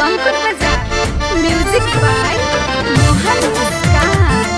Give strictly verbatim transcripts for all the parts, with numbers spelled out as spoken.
अंकुर बाजार music by Mohan Muskan.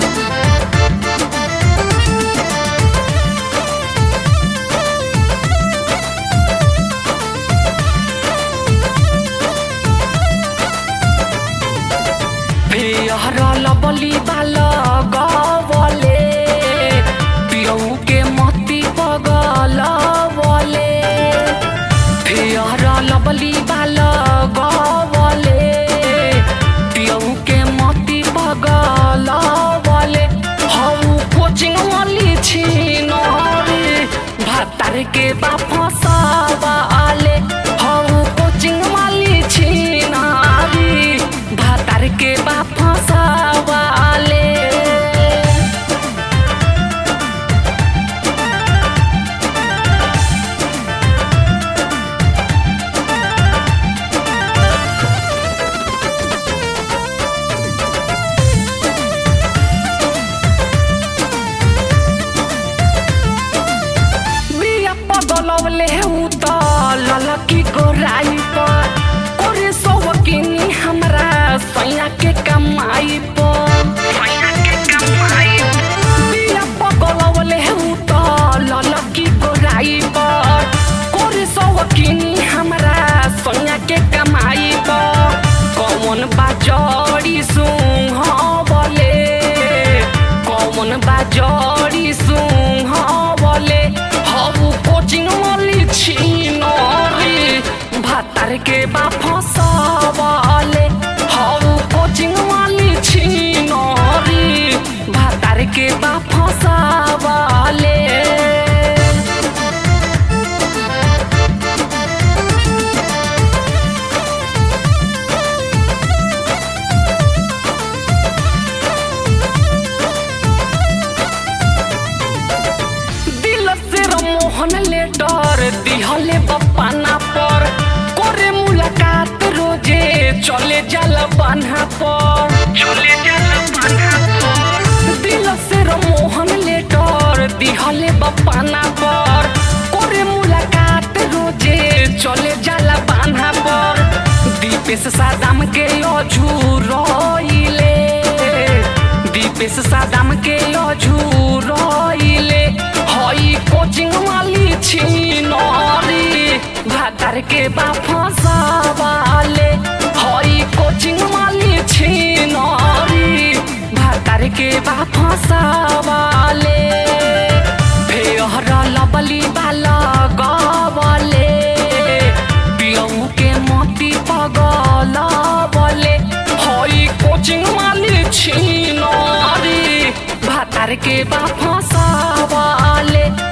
बली बाल गवले पियऊ के मती पगल बले फेयर लबली बाल गवले पियऊ के मती पगल बले हऊ कोचिंग वाली छिनरी भातार के बा फसावाले हऊ कोचिंग वाली छिनरी भातार के बा फसावाले। बिया पगलवले उत ललकी गोराई पर कोरे सौकिनी हमरा सैया के कमाई पर बिया पगलवले उत ललकी गोराई पर कोरे सौकिनी हमरा सैया के कमाई पर कौन बाजड़ी सुह बोले कौन बाजड़ी सुह बोले हऊ कोचिंग वाली छिनरी भातार के बा फसावाले हऊ कोचिंग वाली छिनरी भातार के बा फसावाले। मोहन लेटर दिहले बपाना पर करे मुलाकात रोजे चले जल बान्हा पर चले जल बान्हा पर दिल से मोहन लेटर दिहले बपाना पर करे मुलाकात रोजे चले जल बान्हा पर दीपेश सादाम के अझुरइले दीपेश सादाम के अझुरइले हई कोचिंग वाली छिनरी भातार के बा फसावाले हई कोचिंग वाली छिनरी भातार के बा फसावाले फेयर लबली बाल गवले पियऊ के मती पगल बले हई कोचिंग वाली छिनरी भातार के बा फसावाले।